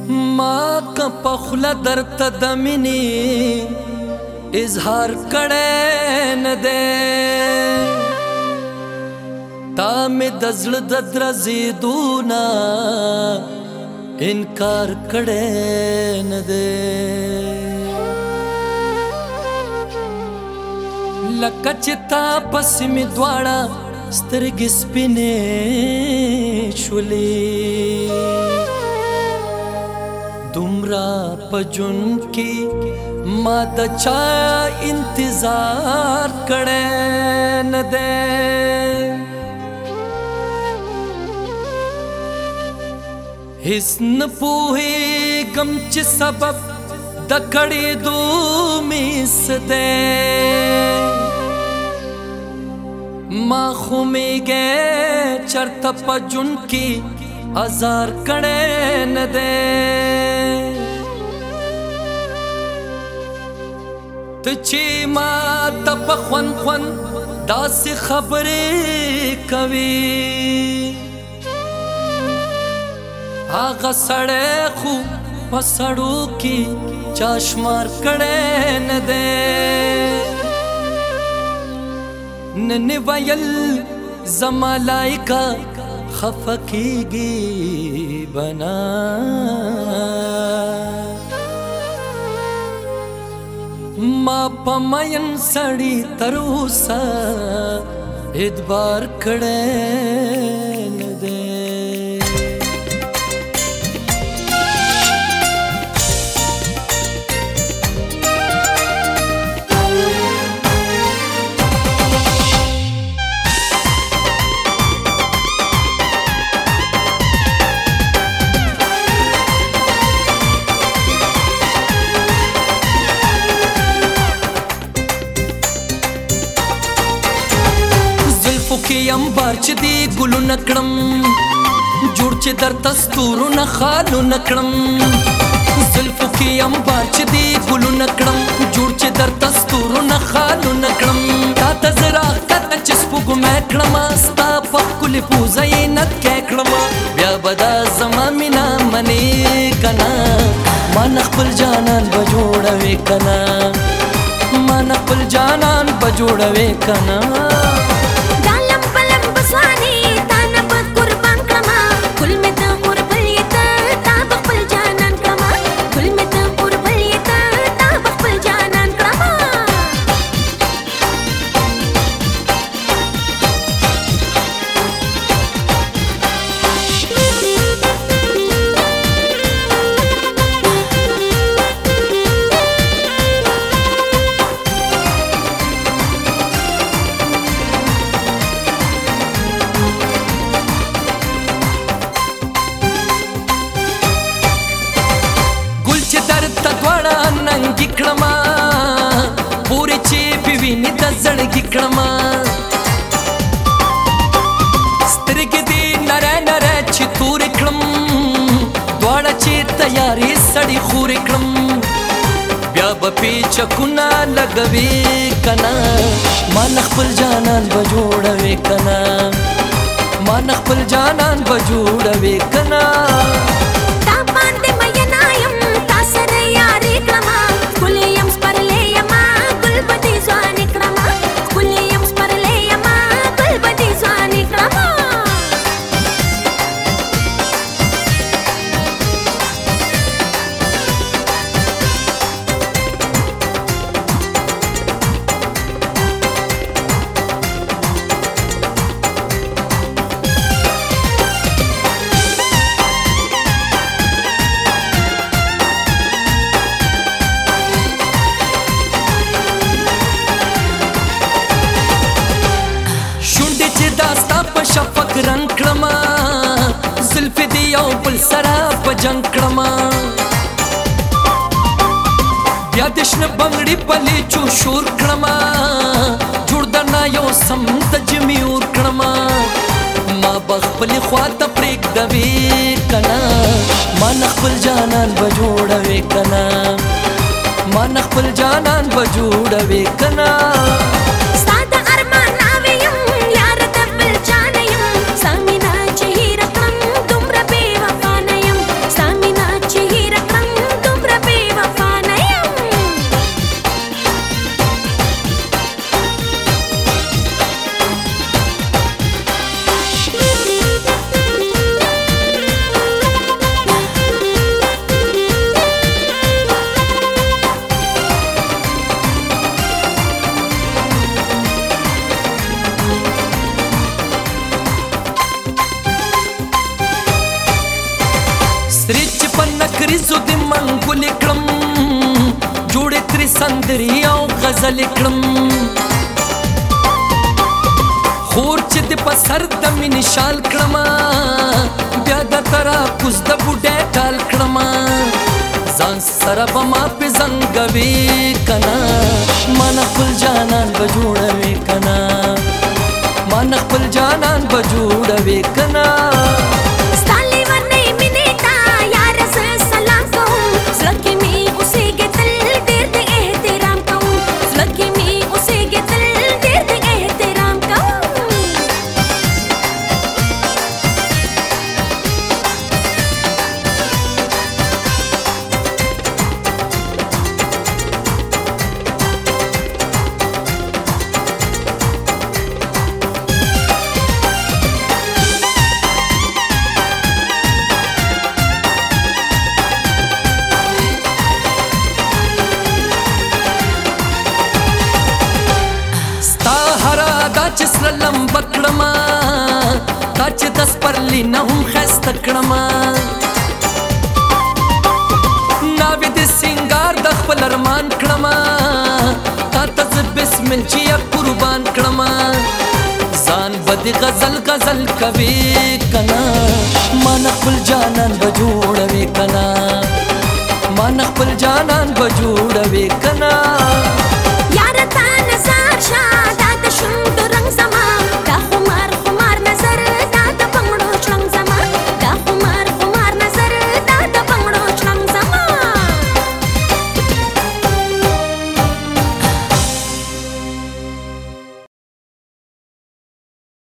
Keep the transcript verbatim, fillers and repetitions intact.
ما که پخله درته د مینې اظهار کړی نه دی تا مې د زړه د درزېدو نه انکار کړی نه دی لکه چې تا پسې مې دواړه سترګې سپینې شولې دومره په ژوند کې ما د چا انتظار کړی نه دی هیڅ نه پوهېږم چې سبب د کړېدو مې څه دی ما خو میږی چرته په ژوند کې ازار کړی نه دی ته چې ما ته په خوند خوند داسې خبرې کوي هغه سړی خو په سړو کې چا شمار کړی نه دی نن ویل زما لایکه خفه کېږي بنا ما په مین سړي تر اوسه اعتبار کړی نه دی کې انبار چې دی ګلونه کړم جوړ چې درته ستورونه خالونه کړم زلفو کې انبار چې دی ګلونه کړم جوړ چې درته ستورونه خالونه کړم تا ته زه راښکته چې سپوږمۍ کړمه ستا په ښکلې پوزه یې نتکی کړمه بیا به دا زما مینه منې که نه ما نه خپل جانان به جوړوې که نه ما نه خپل جانان به جوړوې که نه ننګي کړمه پورې چې په وینې د زړګي کړمه سترګې دې نری نری چې تورې کړم دواړه چې تیارې سړې خورې کړم بیا به پیچکونه لګوې که نه ما نه خپل جانان به جوړوې که نه ما نه خپل جانان به جوړوې که نه شفق رنگ کړما زلفې دې یو بل سره په جنګ کړما بیا دې شنه بنګړي پلې چو شور کړما جوړ درنه یو سم تجمې اور کړما ما به خپلې خوا ته پرېږدوې که نه ما نه خپل جانان به جوړوې که نه ما نه خپل جانان به جوړوې که نه Samina chihira kram dumra beva fanayam Samina chihira سری چې په نکریزو د منګولې کړم جوړې ترې سندرې او غزلې کړم خور چې د په سر د مینې شال کړمه بیا د تراکوز د بوډۍ ټال کړمه ځان سره به ما پې زنګوې که نه ما نه خپل جانان به جوړوې که نه ما نه خپل جانان به جوړوې که نه چې سره لمبه کړمه تا چې د سپرلي نه هم ښایسته کړمه ناوې د سینګار د خپل ارمان کړمه تا ته زه بسمل چې یا قربان کړمه ځان به د غزل غزل کوې که نه ما نه خپل جانان به جوړوې که نه ما نه خپل جانان به جوړوې که نه